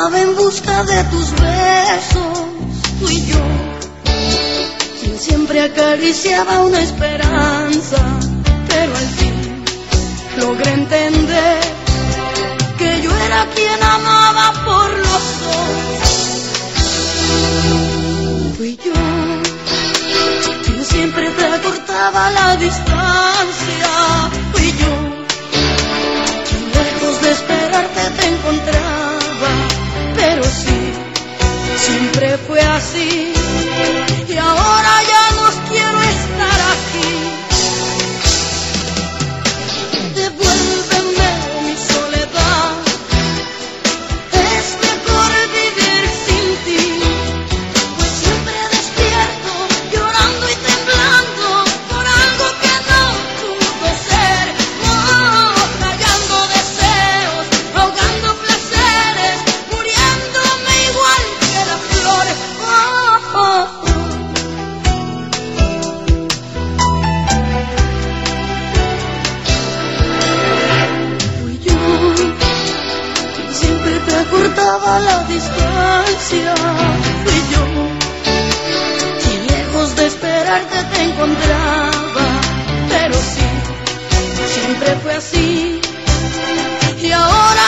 Andaba en busca de tus besos, fui yo quien siempre acariciaba una esperanza, pero al fin logré entender que yo era quien amaba por los dos. Fui yo quien siempre te acortaba la distancia, fui yo quien lejos de esperarte te encontraba, pero sí, siempre fue así, y ahora ya no quiero estar aquí. Devuélveme mi soledad, es mejor vivir sin ti, pues siempre despierto llorando y temblando por algo que no pudo ser. Oh, callando deseos, ahogando placeres, muriéndome igual que la flor. Oh, oh, oh. Fui yo quien siempre te acortaba la distancia, fui yo quien lejos de esperarte te encontraba, pero sí, siempre fue así, y ahora